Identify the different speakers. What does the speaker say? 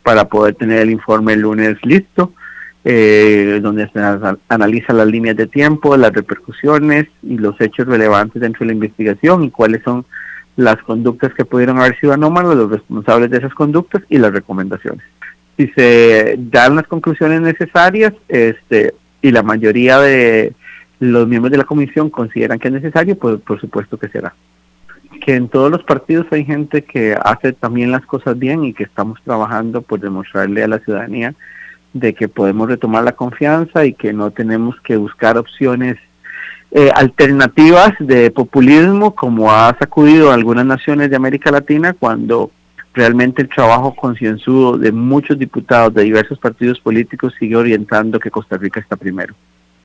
Speaker 1: para poder tener el informe el lunes listo, donde se analiza las líneas de tiempo, las repercusiones y los hechos relevantes dentro de la investigación y cuáles son las conductas que pudieron haber sido anómalas, los responsables de esas conductas y las recomendaciones. Si se dan las conclusiones necesarias, y la mayoría de los miembros de la comisión consideran que es necesario, pues por supuesto que será. Que en todos los partidos hay gente que hace también las cosas bien y que estamos trabajando por demostrarle a la ciudadanía de que podemos retomar la confianza y que no tenemos que buscar opciones alternativas de populismo como ha sacudido a algunas naciones de América Latina, cuando realmente el trabajo concienzudo de muchos diputados de diversos partidos políticos sigue orientando que Costa Rica está primero.